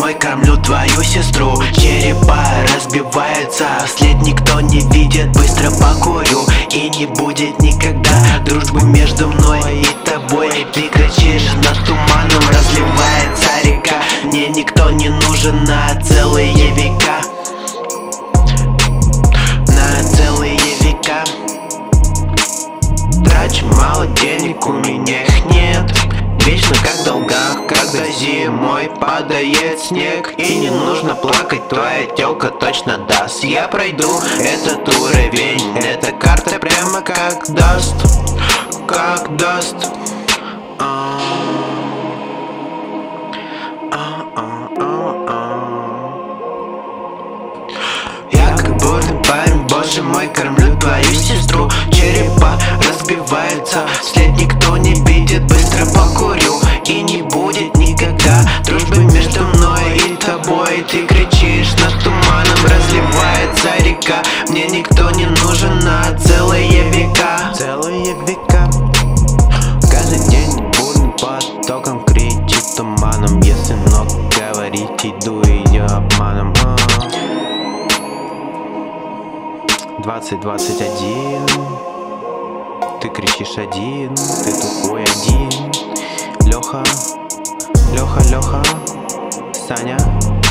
мой, кормлю твою сестру. Черепа разбиваются, след никто не видит. Быстро покурю, и не будет никогда дружбы между мной и тобой. Ты кричишь, над туманом разливается река. Мне никто не нужен на целые века. На целые века. Трачу мало денег, у меня их нет. Вечно как в долгах, когда зимой падает снег. И не нужно плакать, твоя тёлка точно даст. Я пройду этот уровень, эта карта прямо как даст. Как даст. Я как будто парень, боже мой, кормлю твою сестру. Черепа разбиваются, след никто не видит. Быстро покурю, и не будет никогда дружбы между мной и тобой. Ты кричишь, над туманом разливается река. Мне никто не нужен на целые века. Целые века. Каждый день бурным потоком кричит туманом. Если много говорить, иду ее обманом. 2021. Ты кричишь один, ты тупой один. Леха, Саня.